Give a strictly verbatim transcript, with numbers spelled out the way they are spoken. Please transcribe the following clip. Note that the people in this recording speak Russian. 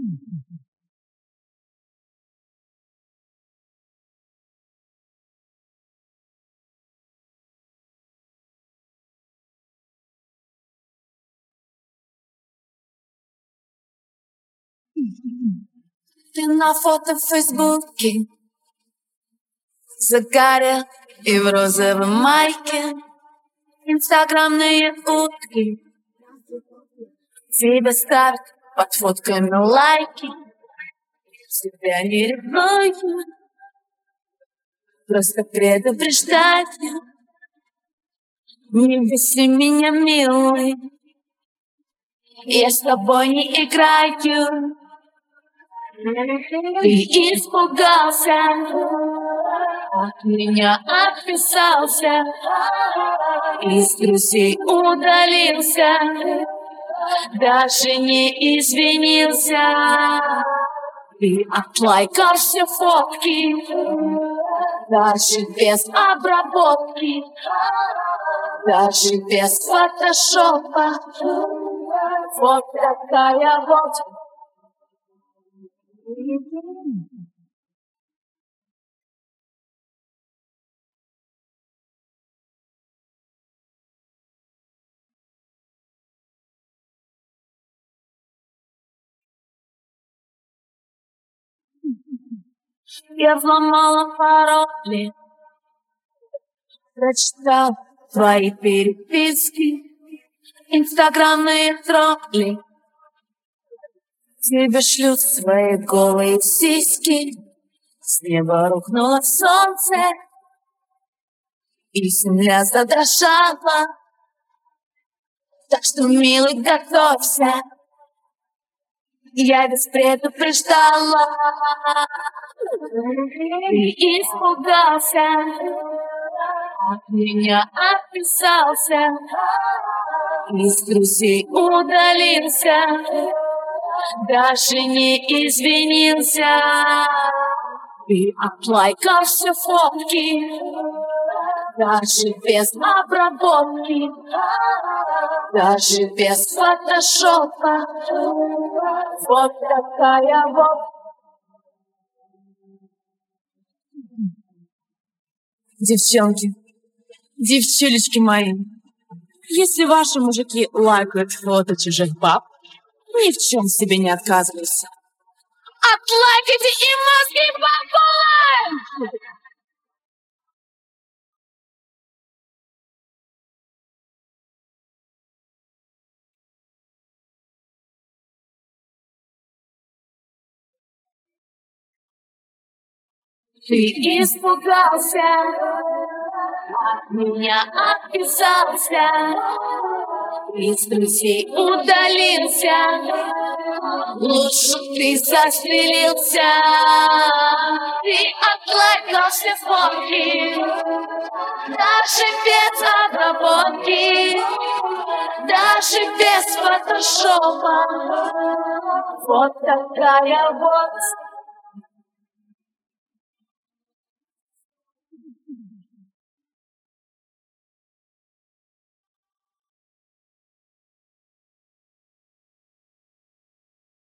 Ты на фото в Фейсбуке загорел и в розовой майке. Инстаграмные утки тебя ставят под фотками лайки. Тебя не ревную, просто предупреждаю. Не беси меня, милый, я с тобой не играю. Ты испугался, от меня отписался, из друзей удалился, даже не извинился. Ты отлайкал все фотки, даже без обработки, даже без фотошопа. Вот такая вот. Я взломала пароли, прочитал твои переписки, инстаграмные тролли тебе шлют свои голые сиськи. С неба рухнуло солнце, и земля задрожала. Так что, милый, готовься, я ведь предупреждала. Ты испугался, от меня отписался, из друзей удалился, даже не извинился. Ты отлайкал все фотки, даже без обработки, даже без фотошопа. Вот такая вот. Девчонки, девчулечки мои, если ваши мужики лайкают фото чужих баб, ни в чем себе не отказывайся. Отлайкайте и мозги бабулы! Ты испугался, от меня отписался, из друзей удалился, лучше ты застрелился. Ты отлайкал все фотки, даже без обработки, даже без фотошопа. Вот такая вот.